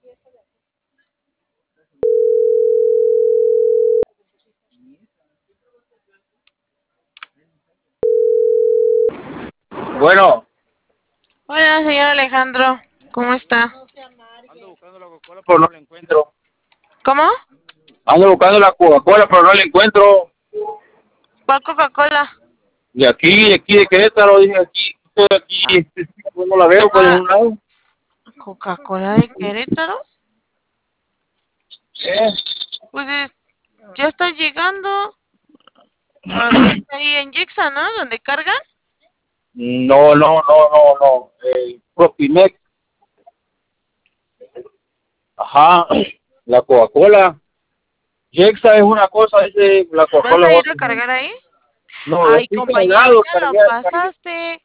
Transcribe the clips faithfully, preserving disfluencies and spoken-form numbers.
Bueno, Hola, señor Alejandro, ¿cómo está? ando buscando la Coca-Cola, pero no la encuentro. ¿Cómo? Ando buscando la Coca-Cola, pero no la encuentro. ¿Cuál Coca-Cola? De aquí, de aquí de Querétaro, dije aquí, estoy Ah, aquí, pues no la veo por ah, ningún lado. ¿Coca-Cola de Querétaro? ¿Eh? Pues es- ya está llegando. A ver, está ahí en Jixa, ¿no? ¿Donde cargan? No, no, no, no, no. Eh, Propimex, ajá, la Coca-Cola. Jexa es una cosa, dice, la ¿Vas Coca-Cola a es ir a otra. cargar ahí? No, yo Ay, estoy compañero, cargado, ya la cargué, cargué. pasaste.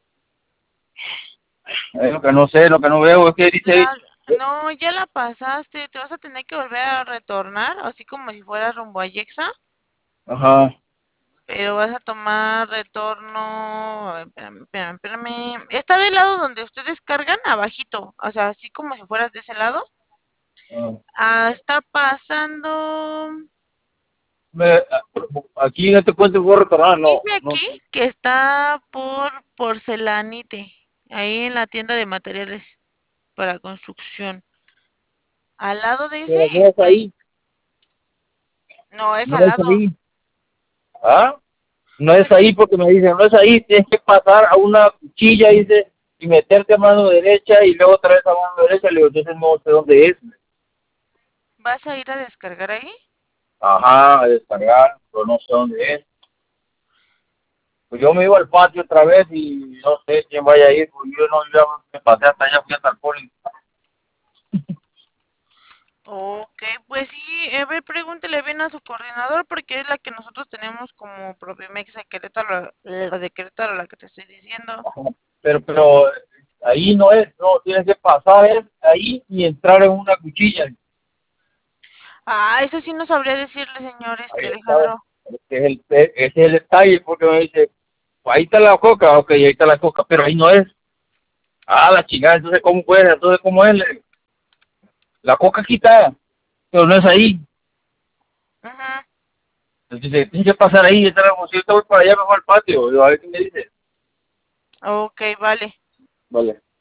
Es lo que no sé, lo que no veo es que dice ahí, La... No, ya la pasaste. Te vas a tener que volver a retornar, así como si fueras rumbo a Jixa. ajá, Pero vas a tomar retorno. A ver, espérame, espérame, espérame. Está del lado donde ustedes cargan, abajito. O sea, así como si fueras de ese lado. ah, Ah, está pasando. me- aquí en este puente puedo retornar, no, Dice no. aquí que está por Porcelanite. Ahí en la tienda de materiales para construcción. Al lado de ese Pero no es está ahí. ahí, No, es no al es lado. ahí. ¿Ah? No es Pues ahí sí. porque me dicen, no es ahí, tienes que pasar a una cuchilla, dice, y meterte a mano derecha y luego otra vez a mano derecha. Le digo, entonces no sé dónde es. ¿Vas a ir a descargar ahí? Ajá, a descargar, pero no sé dónde es. Pues yo me iba al patio otra vez y no sé quién vaya a ir, porque yo no, ya me pasé hasta allá, fui hasta el poli. Ok, pues sí, a ver, pregúntele bien a su coordinador porque es la que nosotros tenemos como Propimex de Querétaro, la de Querétaro, la que te estoy diciendo. Ajá. Pero, pero ahí no es, no, tienes que pasar es ahí y entrar en una cuchilla. Ah, eso sí no sabría decirle, señor, este Ahí está. Alejandro. Ese es el, ese es el detalle, porque me dice, ahí está la coca, ok, ahí está la coca, pero ahí no es. Ah, la chingada, entonces cómo puede, entonces cómo es, la coca aquí está, pero no es ahí. Ajá. Entonces dice, tienes que pasar ahí, está la si yo te voy para allá, me voy al patio, yo, a ver qué me dice. Ok, vale. Vale.